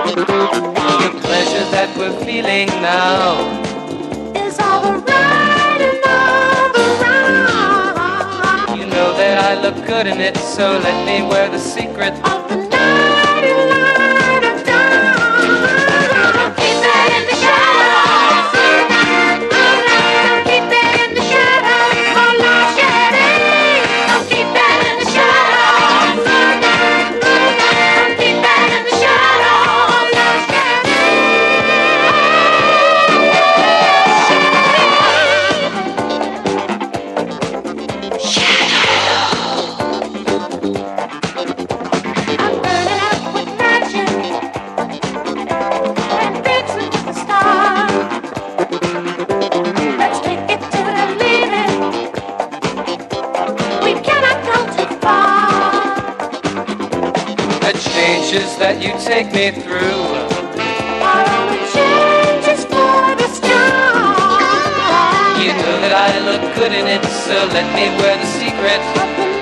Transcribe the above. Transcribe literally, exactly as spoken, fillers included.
The pleasure that we're feeling now is all around and all around. You know that I look good in it, so let me wear the secret of the night and light of dawn. Keep that in the shadows. Keep that in the shadows. Oh, Lord, Shady. Don't keep that in the shadows. Keep that in the shadows. Lord, Shady. I'm burning up with magic and dancing with the stars. Let's take it to the limit. We cannot go too far. The changes that you take me through Are only changes for the strong. You know that I look good in it, so let me wear the secret Of the